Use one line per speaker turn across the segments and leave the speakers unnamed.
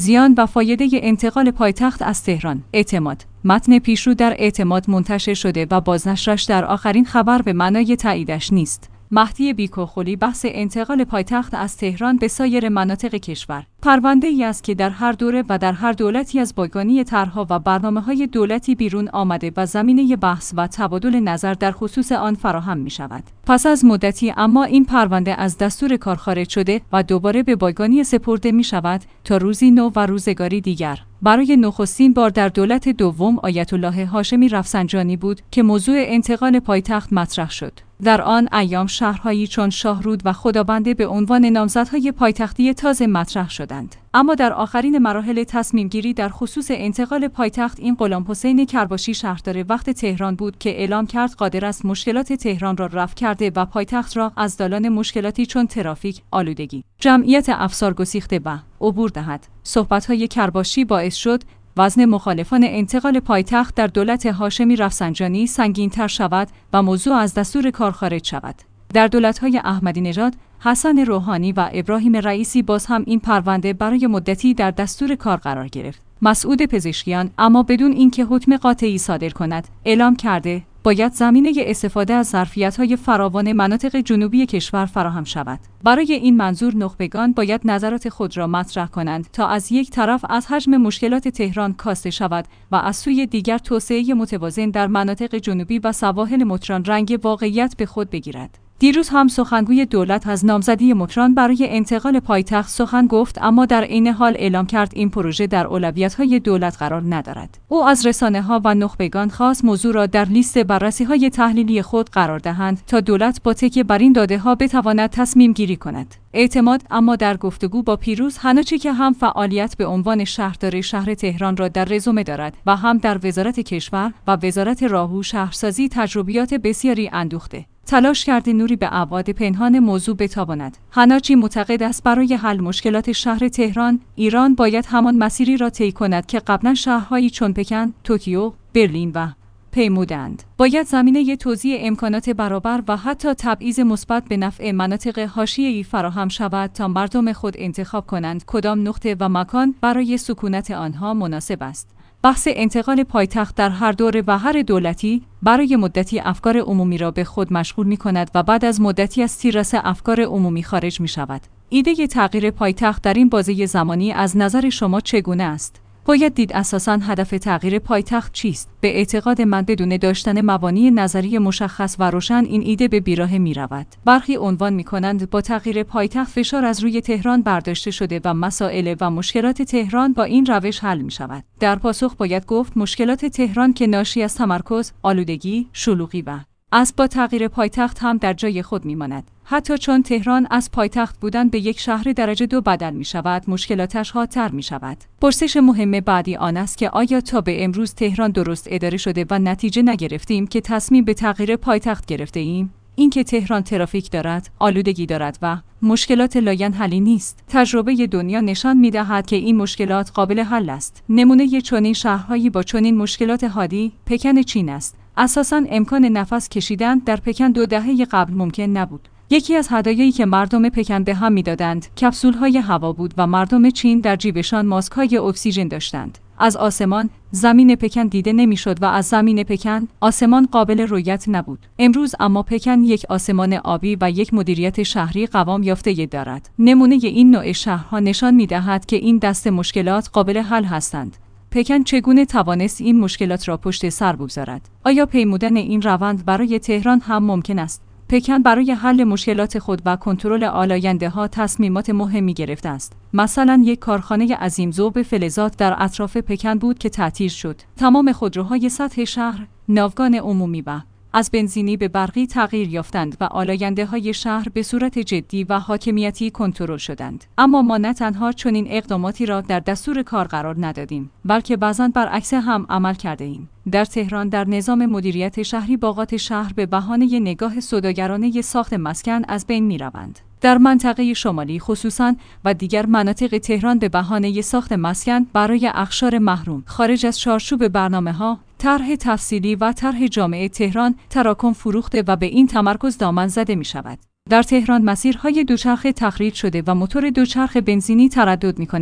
زیان و فایده انتقال پایتخت از تهران. اعتماد. متن پیشرو در اعتماد منتشر شده و بازنشرش در آخرین خبر به معنای تاییدش نیست. مهدی بیکوخلی بحث انتقال پایتخت از تهران به سایر مناطق کشور. پرونده‌ای است که در هر دوره و در هر دولتی از بایگانی طرح‌ها و برنامه‌های دولتی بیرون آمده و زمینه بحث و تبادل نظر در خصوص آن فراهم می‌شود. پس از مدتی اما این پرونده از دستور کار خارج شده و دوباره به بایگانی سپرده می‌شود تا روزی نو و روزگاری دیگر. برای نخستین بار در دولت دوم آیت الله هاشمی رفسنجانی بود که موضوع انتقال پایتخت مطرح شد. در آن ایام شهرهایی چون شاهرود و خدابنده به عنوان نامزدهای پایتختی تازه مطرح شدند. اما در آخرین مراحل تصمیم گیری در خصوص انتقال پایتخت این غلامحسین کرباشی شهردار وقت تهران بود که اعلام کرد قادر است مشکلات تهران را رفع کرده و پایتخت را از دالان مشکلاتی چون ترافیک، آلودگی، جمعیت افسار گسیخته و عبور دهد. صحبت‌های کرباشی باعث شد وزن مخالفان انتقال پایتخت در دولت هاشمی رفسنجانی سنگین‌تر شود و موضوع از دستور کار خارج شود. در دولت‌های احمدی نژاد، حسن روحانی و ابراهیم رئیسی باز هم این پرونده برای مدتی در دستور کار قرار گرفت. مسعود پزشکیان اما بدون اینکه حکم قاطعی صادر کند، اعلام کرده باید زمینه استفاده از ظرفیت‌های فراوان مناطق جنوبی کشور فراهم شود. برای این منظور نخبگان باید نظرات خود را مطرح کنند تا از یک طرف از حجم مشکلات تهران کاسته شود و از سوی دیگر توسعه متوازن در مناطق جنوبی و سواحل مطران رنگ واقعیت به خود بگیرد. دیروز هم سخنگوی دولت از نامزدی مطران برای انتقال پایتخت سخن گفت، اما در عین حال اعلام کرد این پروژه در اولویت‌های دولت قرار ندارد. او از رسانه‌ها و نخبگان خواست موضوع را در لیست بررسی‌های تحلیلی خود قرار دهند تا دولت با تکیه بر این داده‌ها بتواند تصمیم گیری کند. اعتماد اما در گفتگو با پیروز هناچی که هم فعالیت به عنوان شهردار شهر تهران را در رزومه دارد و هم در وزارت کشور و وزارت راهو شهرسازی تجربیات بسیاری اندوخته، تلاش کرده نوری به ابعاد پنهان موضوع بتاباند. هناچی معتقد است برای حل مشکلات شهر تهران، ایران باید همان مسیری را طی کند که قبلا شهرهایی چون پکن، توکیو، برلین و پیمودند. باید زمینه توزیع امکانات برابر و حتی تبعیض مثبت به نفع مناطق حاشیه‌ای فراهم شود تا مردم خود انتخاب کنند کدام نقطه و مکان برای سکونت آنها مناسب است. بحث انتقال پایتخت در هر دوره و هر دولتی برای مدتی افکار عمومی را به خود مشغول می‌کند و بعد از مدتی از تیررس افکار عمومی خارج می‌شود. ایده تغییر پایتخت در این بازه زمانی از نظر شما چگونه است؟ باید دید اساساً هدف تغییر پایتخت چیست؟ به اعتقاد من بدون داشتن مبانی نظری مشخص و روشن این ایده به بیراهه می‌رود. برخی عنوان می‌کنند با تغییر پایتخت فشار از روی تهران برداشته شده و مسائل و مشکلات تهران با این روش حل می‌شود. در پاسخ باید گفت مشکلات تهران که ناشی از تمرکز، آلودگی، شلوغی و از با تغییر پایتخت هم در جای خود می‌ماند. حتی چون تهران از پایتخت بودن به یک شهر درجه 2 بدل می شود، مشکلاتش حادتر می شود. پرسش مهم بعدی آن است که آیا تا به امروز تهران درست اداره شده و نتیجه نگرفتیم که تصمیم به تغییر پایتخت گرفته ایم؟ اینکه تهران ترافیک دارد، آلودگی دارد و مشکلات لاینحلی نیست. تجربه دنیا نشان می‌دهد که این مشکلات قابل حل است. نمونه چنین شهرهایی با چنین مشکلات حادی پکن چین است. اساساً امکان نفس کشیدن در پکن 2 دهه قبل ممکن نبود. یکی از هدایایی که مردم پکن به هم می‌دادند، کپسول‌های هوا بود و مردم چین در جیبشان ماسک‌های اکسیژن داشتند. از آسمان زمین پکن دیده نمی‌شد و از زمین پکن آسمان قابل رؤیت نبود. امروز اما پکن یک آسمان آبی و یک مدیریت شهری قوام یافته دارد. نمونه این نوع شهرها نشان می‌دهد که این دست مشکلات قابل حل هستند. پکن چگونه توانست این مشکلات را پشت سر بگذارد؟ آیا پیمودن این روند برای تهران هم ممکن است؟ پکن برای حل مشکلات خود و کنترل آلاینده‌ها تصمیمات مهمی گرفته است. مثلا یک کارخانه عظیم‌ذوب فلزات در اطراف پکن بود که تعطیل شد. تمام خودروهای سطح شهر، ناوگان عمومی و از بنزینی به برقی تغییر یافتند و آلاینده‌های شهر به صورت جدی و حاکمیتی کنترل شدند. اما ما نه تنها چنین اقداماتی را در دستور کار قرار ندادیم، بلکه بعضاً برعکس هم عمل کرده ایم. در تهران در نظام مدیریت شهری باغات شهر به بهانه نگاه سوداگرانه ساخت مسکن از بین می‌روند. در منطقه شمالی خصوصاً و دیگر مناطق تهران به بهانه ساخت مسکن برای اقشار محروم خارج از چارچوب برنامه‌ها، طرح تفصیلی و طرح جامع تهران تراکم فروخته و به این تمرکز دامن زده می‌شود. در تهران مسیرهای دوچرخه تخریب شده و موتور دوچرخه بنزینی تردد می‌کنند.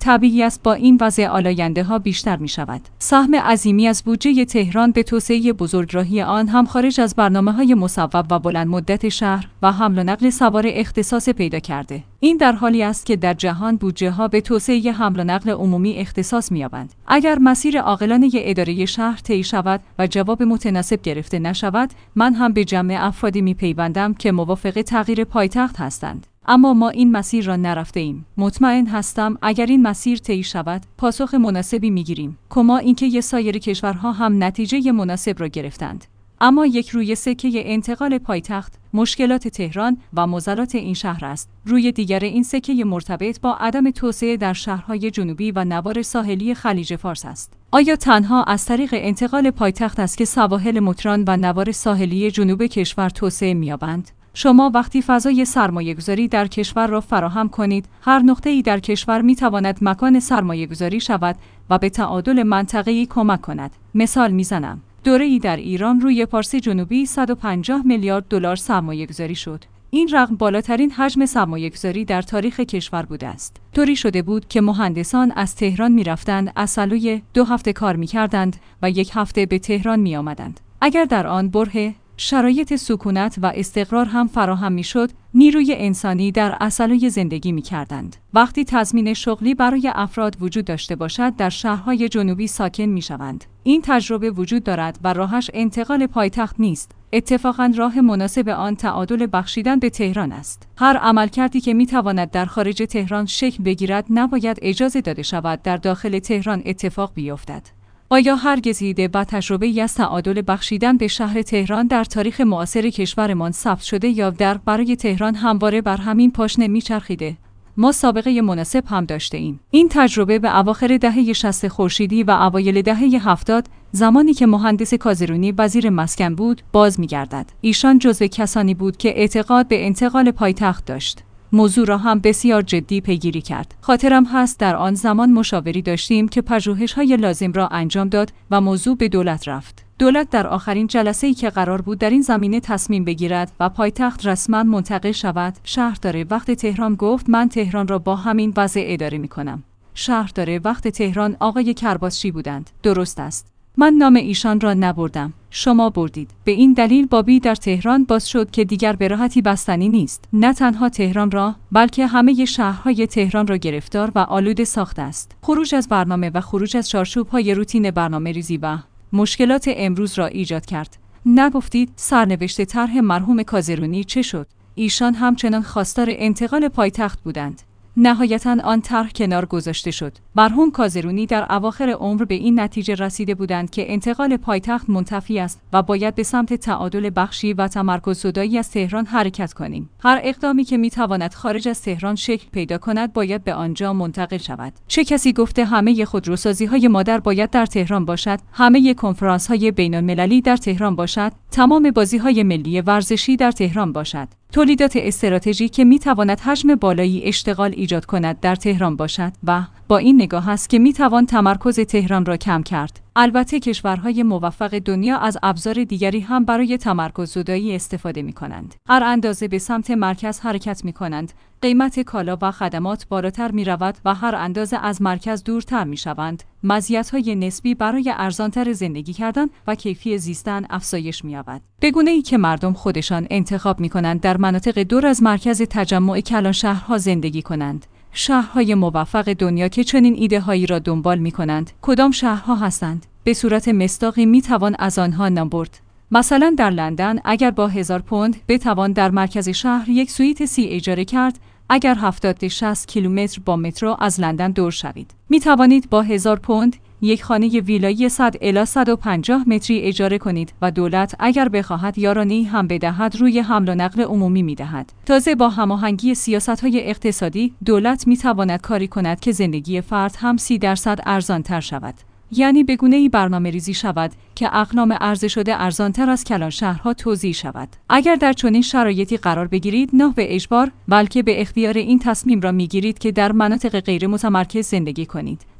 طبیعی است با این وضع آلاینده‌ها بیشتر می‌شود. سهم عظیمی از بودجه تهران به توسعه بزرگراهی آن هم خارج از برنامه‌های مصوب و بلند مدت شهر و حمل و نقل سوار اختصاص پیدا کرده. این در حالی است که در جهان بودجه‌ها به توسعه حمل و نقل عمومی اختصاص می‌یابند. اگر مسیر عاقلانه اداره شهر طی شود و جواب متناسب گرفته نشود، من هم به جمع افرادی می‌پیوندم که موافق تغییر پایتخت هستند. اما ما این مسیر را نرفته ایم. مطمئن هستم اگر این مسیر طی شود، پاسخ مناسبی می‌گیریم. کما اینکه سایر کشورها هم نتیجه مناسب را گرفتند. اما یک روی سکه انتقال پایتخت مشکلات تهران و معضلات این شهر است. روی دیگر این سکه مرتبط با عدم توسعه در شهرهای جنوبی و نوار ساحلی خلیج فارس است. آیا تنها از طریق انتقال پایتخت است که سواحل متران و نوار ساحلی جنوب کشور توسعه می‌یابند؟ شما وقتی فضای سرمایه‌گذاری در کشور را فراهم کنید، هر نقطه‌ای در کشور می‌تواند مکان سرمایه‌گذاری شود و به تعادل منطقه‌ای کمک کند. مثال می‌زنم. دوره‌ای در ایران روی پارس جنوبی 150 میلیارد دلار سرمایه‌گذاری شد. این رقم بالاترین حجم سرمایه‌گذاری در تاریخ کشور بوده است. طوری شده بود که مهندسان از تهران می‌رفتند، از سلوی 2 هفته کار می‌کردند و 1 هفته به تهران می‌آمدند. اگر در آن بره شرایط سکونت و استقرار هم فراهم می‌شد، نیروی انسانی در اصلوی زندگی می‌کردند. وقتی تضمین شغلی برای افراد وجود داشته باشد، در شهرهای جنوبی ساکن می‌شوند. این تجربه وجود دارد و راهش انتقال پایتخت نیست. اتفاقاً راه مناسب آن تعادل بخشیدن به تهران است. هر عملکردی که می‌تواند در خارج تهران شکل بگیرد، نباید اجازه داده شود در داخل تهران اتفاق بیفتد. آیا هرگز ایده و تجربه‌ای از تعادل بخشیدن به شهر تهران در تاریخ معاصر کشورمان ثبت شده یا برای تهران همواره بر همین پاشنه می‌چرخیده؟ ما سابقه مناسب هم داشته ایم. این تجربه به اواخر دهه 60 خورشیدی و اوایل دهه 70 زمانی که مهندس کازرونی وزیر مسکن بود باز می‌گردد. ایشان جزو کسانی بود که اعتقاد به انتقال پایتخت داشت. موضوع را هم بسیار جدی پیگیری کرد. خاطرم هست در آن زمان مشاوری داشتیم که پژوهش‌های لازم را انجام داد و موضوع به دولت رفت. دولت در آخرین جلسه‌ای که قرار بود در این زمینه تصمیم بگیرد و پایتخت رسما منتقل شود، شهردار وقت تهران گفت من تهران را با همین وضع اداره می‌کنم. شهردار وقت تهران آقای کرباسچی بودند. درست است. من نام ایشان را نبردم. شما بردید. به این دلیل بابی در تهران باز شد که دیگر به راحتی بستنی نیست. نه تنها تهران را، بلکه همه شهرهای تهران را گرفتار و آلوده ساخته است. خروج از برنامه و خروج از چارچوب‌های روتین برنامه‌ریزی و مشکلات امروز را ایجاد کرد. نگفتید سرنوشت طرح مرحوم کازرونی چه شد؟ ایشان همچنان خواستار انتقال پایتخت بودند. نهایتاً آن طرح کنار گذاشته شد. مرحوم کازرونی در اواخر عمر به این نتیجه رسیده بودند که انتقال پایتخت منتفی است و باید به سمت تعادل بخشی و تمرکززدایی از تهران حرکت کنیم. هر اقدامی که میتواند خارج از تهران شکل پیدا کند باید به آنجا منتقل شود. چه کسی گفته همه خودروسازی‌های مادر باید در تهران باشد، همه کنفرانس‌های بین‌المللی در تهران باشد، تمام بازی‌های ملی ورزشی در تهران باشد. تولیدات استراتژی که میتواند حجم بالایی اشتغال ایجاد کند در تهران باشد و با این نگاه است که میتوان تمرکز تهران را کم کرد. البته کشورهای موفق دنیا از ابزار دیگری هم برای تمرکززدایی استفاده می‌کنند. هر اندازه به سمت مرکز حرکت می‌کنند، قیمت کالا و خدمات بالاتر می‌رود و هر اندازه از مرکز دورتر می‌شوند، مزیت‌های نسبی برای ارزان‌تر زندگی کردن و کیفی زیستن افزایش می‌یابد. به گونه‌ای که مردم خودشان انتخاب می‌کنند در مناطق دور از مرکز تجمع کلانشهرها زندگی کنند. شهرهای موفق دنیا که چنین ایده‌هایی را دنبال می‌کنند، کدام شهرها هستند؟ به صورت مصداقی می‌توان از آنها نام برد. مثلا در لندن اگر با 1000 پوند بتوان در مرکز شهر یک سویت 30 اجاره کرد، اگر 70-60 کیلومتر با مترو از لندن دور شوید، می‌توانید با 1000 پوند یک خانه ویلایی 100 الی 150 متری اجاره کنید و دولت اگر بخواهد یارانه‌ای هم بدهد روی حمل و نقل عمومی می‌دهد. تازه با هماهنگی سیاست‌های اقتصادی دولت می‌تواند کاری کند که زندگی فرد هم 30% ارزان‌تر شود. یعنی به گونه‌ای برنامه‌ریزی شود که اقلام عرضه شده ارزان‌تر از کلان شهرها توزیع شود. اگر در چنین شرایطی قرار بگیرید، نه به اجبار بلکه به اختیار این تصمیم را می‌گیرید که در مناطق غیر متمرکز زندگی کنید.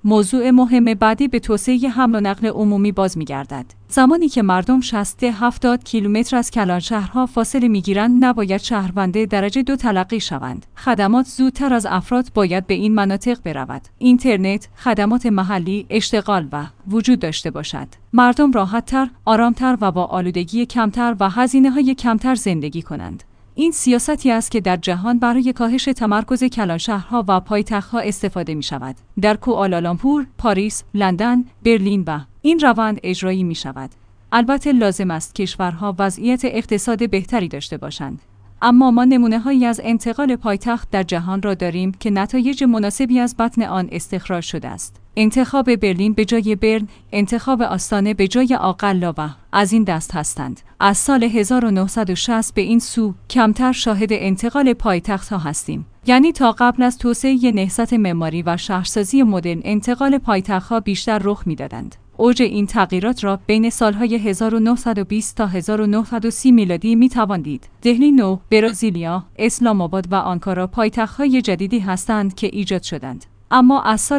موضوع مهم بعدی به توسعه حمل و نقل عمومی باز می‌گردد. زمانی که مردم 60-70 کیلومتر از کلانشهرها فاصله می‌گیرند، نباید شهرونده درجه 2 تلقی شوند. خدمات زودتر از افراد باید به این مناطق برود. اینترنت، خدمات محلی، اشتغال و وجود داشته باشد. مردم راحت‌تر، آرام‌تر و با آلودگی کمتر و هزینه‌های کمتر زندگی کنند. این سیاستی است که در جهان برای کاهش تمرکز کلانشهرها و پایتخت‌ها استفاده می‌شود. در کوآلالامپور، پاریس، لندن، برلین و این روند اجرایی می‌شود. البته لازم است کشورها وضعیت اقتصاد بهتری داشته باشند. اما ما نمونه‌هایی از انتقال پایتخت در جهان را داریم که نتایج مناسبی از بطن آن استخراج شده است. انتخاب برلین به جای برن، انتخاب آستانه به جای آقلا و از این دست هستند. از سال 1960 به این سو کمتر شاهد انتقال پایتخت‌ها هستیم. یعنی تا قبل از توسعه نهضت معماری و شهرسازی مدرن انتقال پایتخت‌ها بیشتر رخ می‌دادند. اوج این تغییرات را بین سالهای 1920 تا 1930 میلادی میتوان دید. دهلی نو، برزیلیا، اسلام آباد و آنکارا پایتخت‌های جدیدی هستند که ایجاد شدند. اما از سال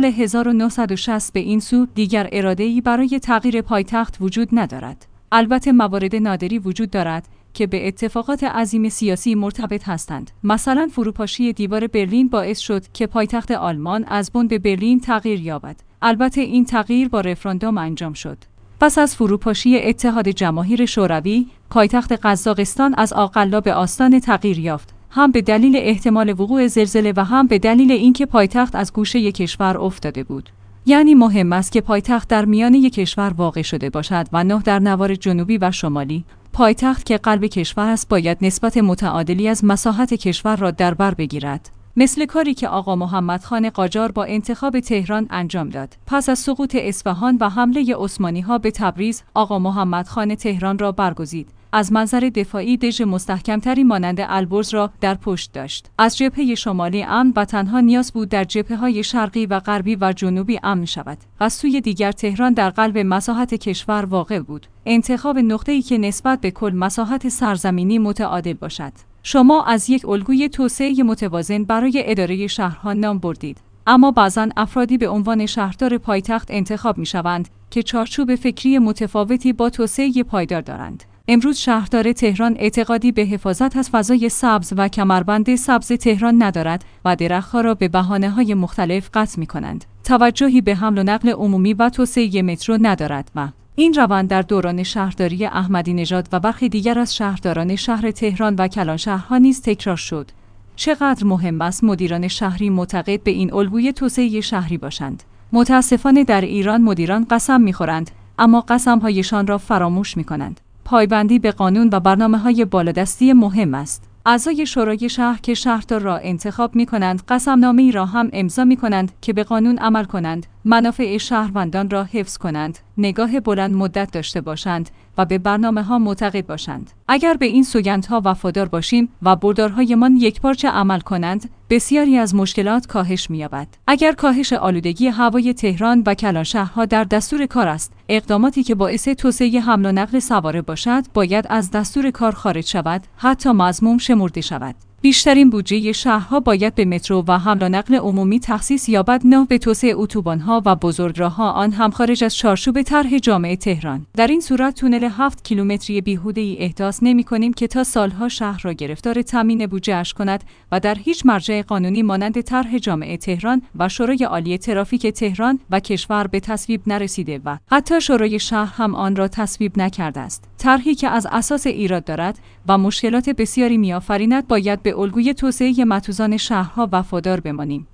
1960 به این سو دیگر اراده‌ای برای تغییر پایتخت وجود ندارد. البته موارد نادری وجود دارد که به اتفاقات عظیم سیاسی مرتبط هستند. مثلا فروپاشی دیوار برلین باعث شد که پایتخت آلمان از بن به برلین تغییر یابد. البته این تغییر با رفراندوم انجام شد. پس از فروپاشی اتحاد جماهیر شوروی، پایتخت قزاقستان از آقلا به آستان تغییر یافت، هم به دلیل احتمال وقوع زلزله و هم به دلیل اینکه پایتخت از گوشه کشور افتاده بود. یعنی مهم است که پایتخت در میان یک کشور واقع شده باشد و نه در نوار جنوبی و شمالی. پایتخت که قلب کشور است باید نسبت متعادلی از مساحت کشور را در بر بگیرد. مثل کاری که آقا محمدخان قاجار با انتخاب تهران انجام داد. پس از سقوط اصفهان و حمله عثمانی‌ها به تبریز، آقا محمدخان تهران را برگزید. از منظر دفاعی دژ مستحکمتری مانند البرز را در پشت داشت. از جبهه شمالی امن و تنها نیاز بود در جبهه‌های شرقی و غربی و جنوبی امن شود. از سوی دیگر تهران در قلب مساحت کشور واقع بود. انتخاب نقطه‌ای که نسبت به کل مساحت سرزمینی متعادل باشد. شما از یک الگوی توسعه متوازن برای اداره شهرها نام بردید. اما بعضاً افرادی به عنوان شهردار پایتخت انتخاب می‌شوند که چارچوب فکری متفاوتی با توسعه پایدار دارند. امروز شهردار تهران اعتقادی به حفاظت از فضای سبز و کمربند سبز تهران ندارد و درخت‌ها را به بهانه‌های مختلف قطع می‌کنند. توجهی به حمل و نقل عمومی و توسعه مترو ندارد و این روند در دوران شهرداری احمدی نژاد و برخی دیگر از شهرداران شهر تهران و کلانشهرها نیز تکرار شد. چقدر مهم است مدیران شهری معتقد به این الگوی توسعه شهری باشند. متاسفانه در ایران مدیران قسم می‌خورند، اما قسم‌هایشان را فراموش می‌کنند. پایبندی به قانون و برنامه‌های بالادستی مهم است. اعضای شورای شهر که شهردار را انتخاب می‌کنند، قسمنامه‌ای را هم امضا می‌کنند که به قانون عمل کنند، منافع شهروندان را حفظ کنند، نگاه بلند مدت داشته باشند و به برنامه‌ها معتقد باشند. اگر به این سوگندها وفادار باشیم و بردارهایمان یکپارچه عمل کنند، بسیاری از مشکلات کاهش می‌یابد. اگر کاهش آلودگی هوای تهران و کلانشهرها در دستور کار است، اقداماتی که باعث توسعه حمل و نقل سواره باشد، باید از دستور کار خارج شود، حتی مذموم شمرده شود. بیشترین بودجه شهرها باید به مترو و حمل و نقل عمومی تخصیص یابد، نه به توسعه اتوبان‌ها و بزرگراه‌ها، آن هم خارج از چارچوب طرح جامع تهران. در این صورت تونل 7 کیلومتری بیهوده‌ای احداث نمی‌کنیم که تا سالها شهر را گرفتار تامین بودجه‌اش کند و در هیچ مرجع قانونی مانند طرح جامع تهران و شورای عالی ترافیک تهران و کشور به تصویب نرسیده و حتی شورای شهر هم آن را تصویب نکرده است. طرحی که از اساس ایراد دارد و مشکلات بسیاری می‌آفریند، باید به الگوی توسعه متوازن شهرها وفادار بمانیم.